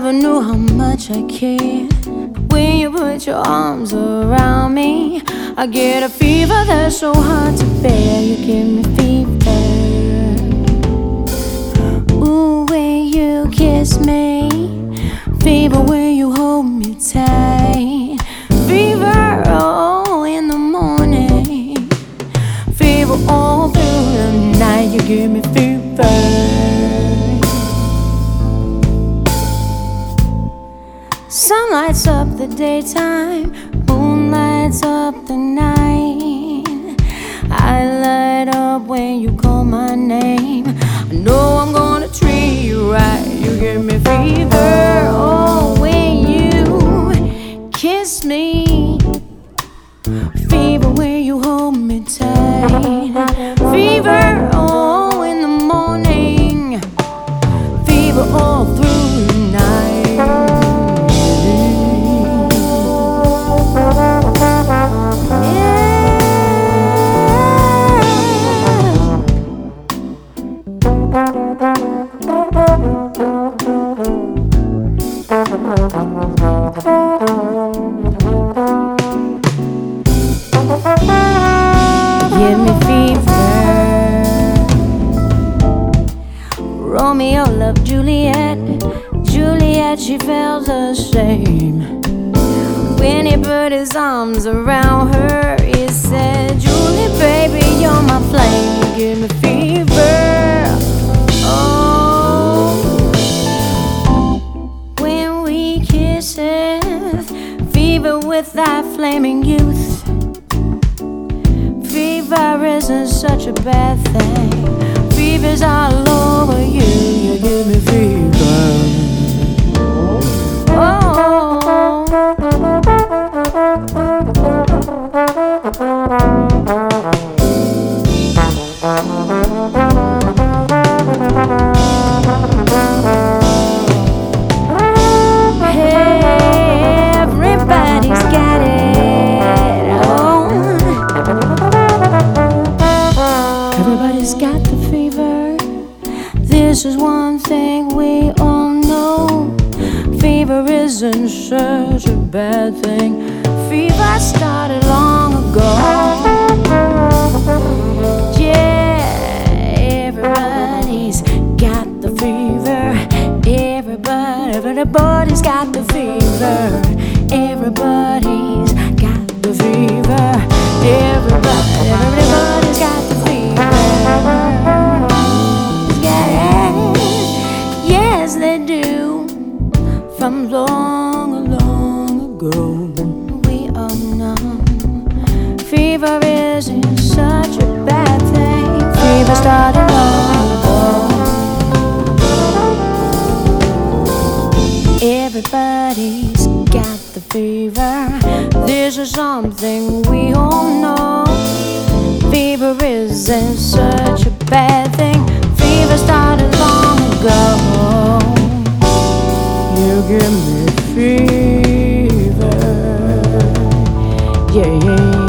never knew how much I care. When you put your arms around me, I get a fever that's so hard to bear. You give me fever. Ooh, when you kiss me, fever when you hold me tight. Fever, oh, in the morning, fever all through the night. You give me fever. Sun lights up the daytime, moon lights up the night. I light up when you call my name. I know I'm gonna treat you right. You give me fever, oh, when you kiss me. Fever when you hold me tight. Fever, oh, in the morning, fever all through the night. Give me fever. Romeo loved Juliet. Juliet, she felt the same. When he put his arms around her, he said, Julie, baby, you're my flame. You give me fever. Oh, when we kiss it, fever with that flaming youth. Fever isn't such a bad thing. Fever's all over you. You give me fever. Oh, hey, everybody's got it. Oh, everybody's got the fever. This is one thing we all know. Fever isn't such a bad thing. Fever started long ago. Yeah, everybody's got the fever. Everybody's got the fever. Everybody's got the fever. Everybody's got the fever. Yeah, yes they do. From long, long ago, we all know fever isn't such a bad thing. Fever started long ago. Everybody's got the fever. This is something we all know. Fever isn't such a bad thing. Fever started long ago. You give me fever. Yeah, yeah, yeah.